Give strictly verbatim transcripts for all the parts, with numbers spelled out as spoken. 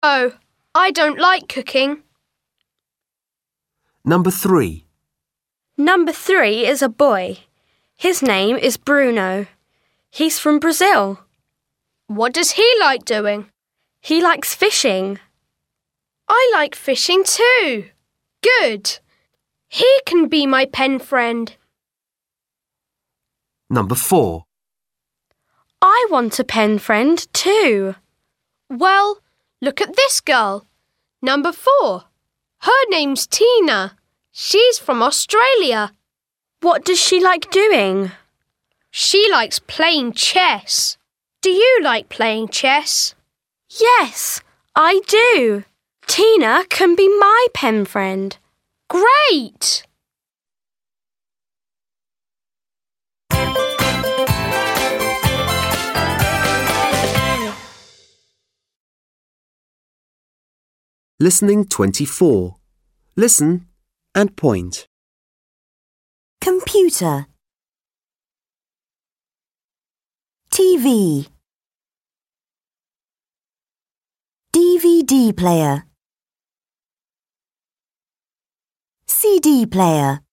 Oh, I don't like cooking. Number three. Number three is a boy. His name is Bruno. He's from Brazil. What does he like doing? He likes fishing. I like fishing too. Good. He can be my pen friend. Number four. I want a pen friend too. Well, look at this girl. Number four. Her name's Tina. She's from Australia. What does she like doing? She likes playing chess. Do you like playing chess? Yes, I do. Tina can be my pen friend. Great! Listening twenty-four. Listen and point. Computer. T V. D V D player. C D player.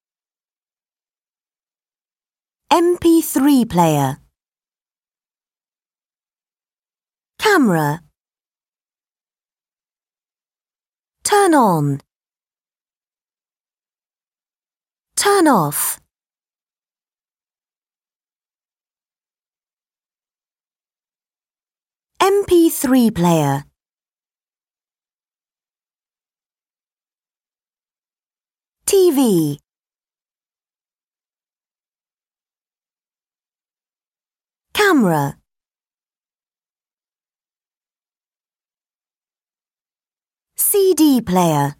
M P three player. Camera. Turn on. Turn off. M P three player. T V. Camera. C D player.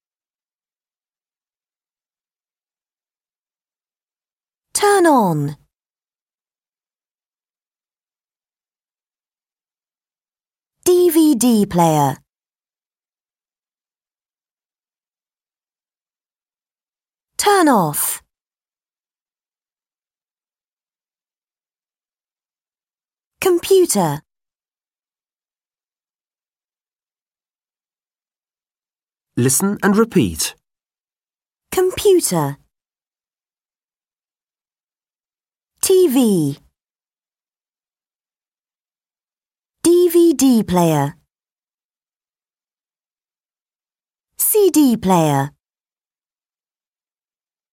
Turn on. D V D player. Turn off. Computer. Listen and repeat. Computer. T V. D V D player. C D player.